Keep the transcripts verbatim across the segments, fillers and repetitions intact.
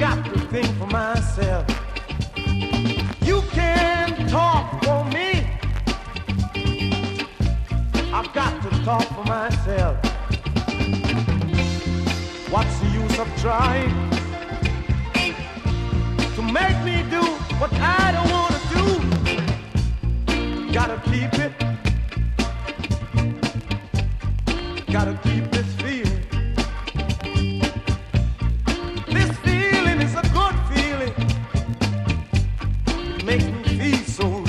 got to think for myself. You can talk for me. I've got to talk for myself. What's the use of trying to make me do what I don't want to do? Gotta keep it. Gotta keep this feeling. This feeling is a good feeling. It makes me feel so real.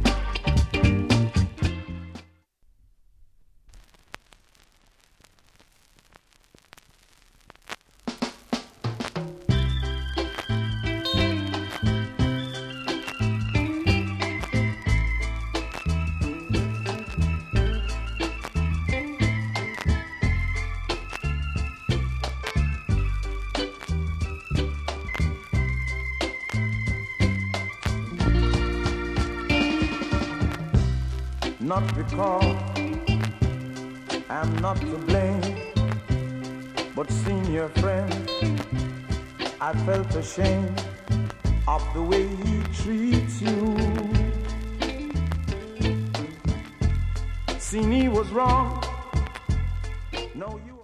Not because I'm not to blame, but seeing your friend, I felt ashamed of the way he treats you. Seen he was wrong. No, you